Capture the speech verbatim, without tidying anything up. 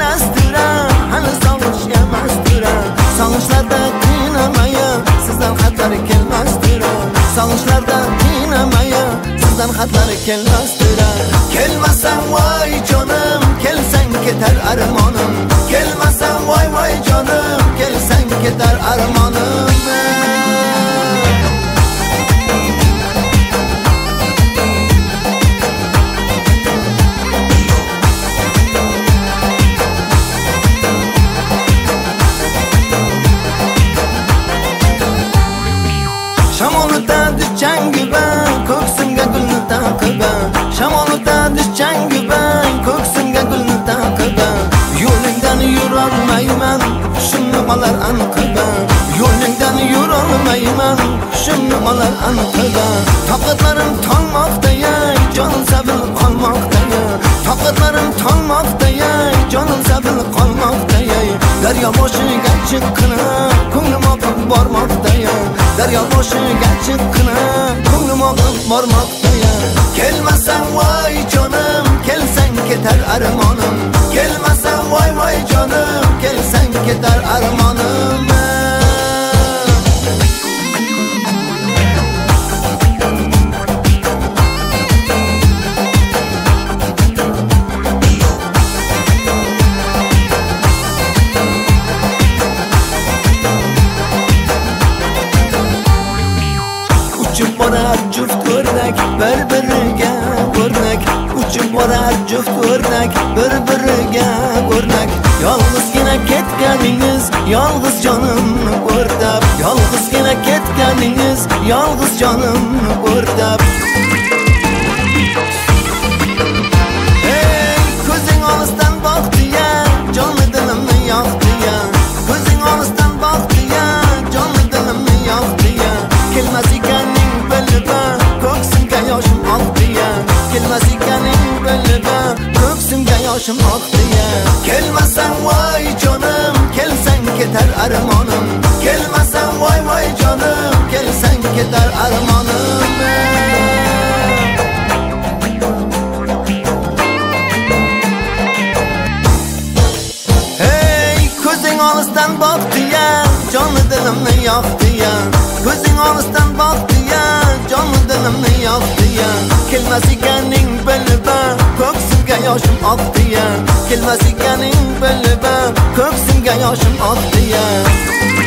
astura, hali sog'ish emastura. Sog'ishlarda qiynamaya, sizdan xatlar kelmastura. Sog'ishlarda qiynamaya, sizdan xatlar kelmastura. Kelmasam voy jonim, kelsang ketar armonim. Kelmasam voy voy jonim, kelsang ketar armonim. Shamolda changiban, ko'ksimga gulni taqiban. Shamolda changiban, ko'ksimga gulni taqiban. Yo'lingdan yurolmayman, shunni olar aniqiban. Yo'lingdan yurolmayman, shunni olar aniqiban. Toqatlarim tolmoqda, jonim sabil qolmoqda. Toqatlarim tolmoqda, jonim sabil qolmoqda. Daryo boshiga chiqqina, ko'nglim oqib bormoqda. Daryo boshiga chiqqina, ko'nglim oqib bormoqda. Kelmasam voy jonim, kelsang ketar armonim. Kelmasam voy voy jonim, kelsang ketar armonim. Uchib borar juft o'rnak, bir-biriga o'rnak. Uchib borar juft o'rnak, bir-biriga o'rnak. Yolg'izgina ketganingiz, yolg'iz jonimni o'rtab. Yolg'izgina ketganingiz, yolg'iz jonimni o'rtab. Hey, ko'zing olisdan boqdi-ya, jonni dilimni yoqdi-ya. Ko'zing olisdan boqdi-ya, jonni dilimni yoqdi-ya. Kelmas ekaning bilba, ko'ksimga yoshim oqdi-ya. Kelmas ekaning bilba, ko'ksimga yoshim oqdi-ya. Kelmasam voy jonim, kelsang ketar armonim. Kelmasam voy voy jonim, kelsang ketar armonim. Hey, ko'zing olisdan boqdi-ya, jonni dilimni yoqdi-ya. Ko'zing olisdan boqdi-ya, jonni dilimni yoqdi-ya. Kelmas ekaning bilba, ko'ksimga yoshim oqdi-ya. Kelmas ekaning bilba, ko'ksimga yoshim oqdi-ya.